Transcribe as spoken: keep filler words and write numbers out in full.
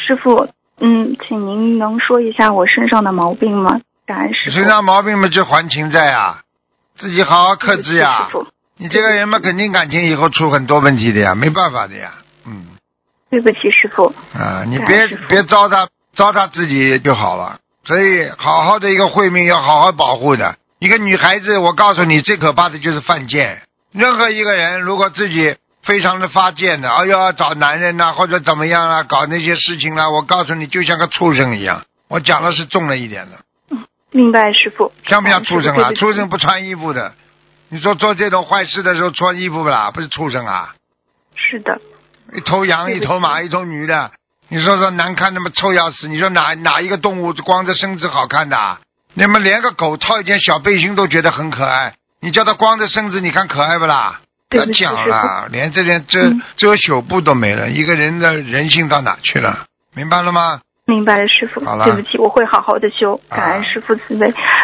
师傅，嗯，请您能说一下我身上的毛病吗？感恩师傅。 身上毛病嘛，就还情债啊，自己好好克制呀。你这个人嘛，肯定感情以后出很多问题的呀，没办法的呀。嗯。 对不起，师傅。 啊，你别别糟蹋糟蹋自己就好了。所以，好好的一个慧命要好好保护的。一个女孩子，我告诉你，最可怕的就是犯贱。任何一个人，如果自己非常的发贱的，哎呦，找男人呐、啊，或者怎么样啊，搞那些事情啦、啊，我告诉你，就像个畜生一样。我讲的是重了一点的。 嗯，明白，师傅。 像不像畜生啊？畜生不穿衣服的。你说做这种坏事的时候穿衣服不啦？不是畜生啊？ 是的。 一头羊，一头马，一头女的，你说说难看那么臭要死。你说哪哪一个动物光着身子好看的？你们连个狗套一件小背心都觉得很可爱，你叫它光着身子，你看可爱不啦？不要讲了，连这点遮遮羞布都没了，一个人的人性到哪去了？明白了吗？ 明白了，师傅。 好了， 对不起，我会好好的修，感恩师傅慈悲。